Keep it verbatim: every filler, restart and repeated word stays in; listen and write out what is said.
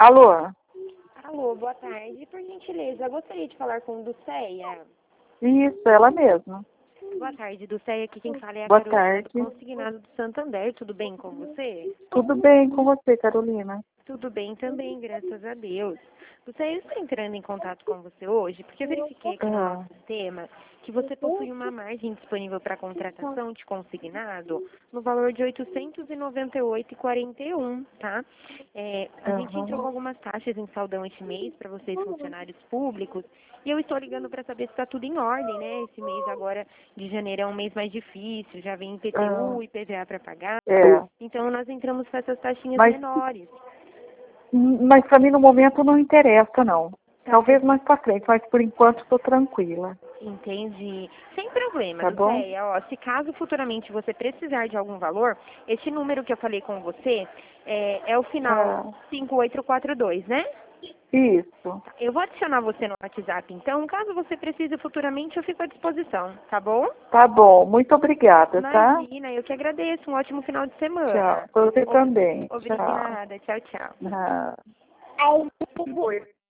Alô? Alô, boa tarde. Por gentileza, eu gostaria de falar com o Dulceia. Isso, ela mesma. Boa tarde, Dulceia. Aqui quem fala é a Boa Carolina tarde. do Consignado do Santander. Tudo bem com você? Tudo bem com você, Carolina? Tudo bem também, graças a Deus. Dulceia, eu estou entrando em contato com você hoje porque eu verifiquei aqui no Ah, nosso sistema que você possui uma margem disponível para contratação de consignado no valor de oitocentos e noventa e oito reais e quarenta e um, tá? É, a gente entrou com aham. algumas taxas em saldão este mês para vocês funcionários públicos e eu estou ligando para saber se está tudo em ordem, né? Esse mês agora de janeiro é um mês mais difícil, já vem Ah, I P T U, I P V A para pagar, é. então nós entramos com essas taxinhas Mas, menores. mas para mim no momento não interessa, não. Tá. Talvez mais para frente, mas por enquanto estou tranquila. Entendi. Sem problema, Tá bom? Dulceia. Ó, se caso futuramente você precisar de algum valor, esse número que eu falei com você é, é o final Ah, cinco oito quatro dois, né? isso. Tá. Eu vou adicionar você no WhatsApp, então, caso você precise futuramente, eu fico à disposição, tá bom? Tá bom, muito obrigada, tá? Imagina, eu que agradeço. Um ótimo final de Tchau. semana. Você Ob- também. Tchau. Obrigada. Tchau, tchau. Ah.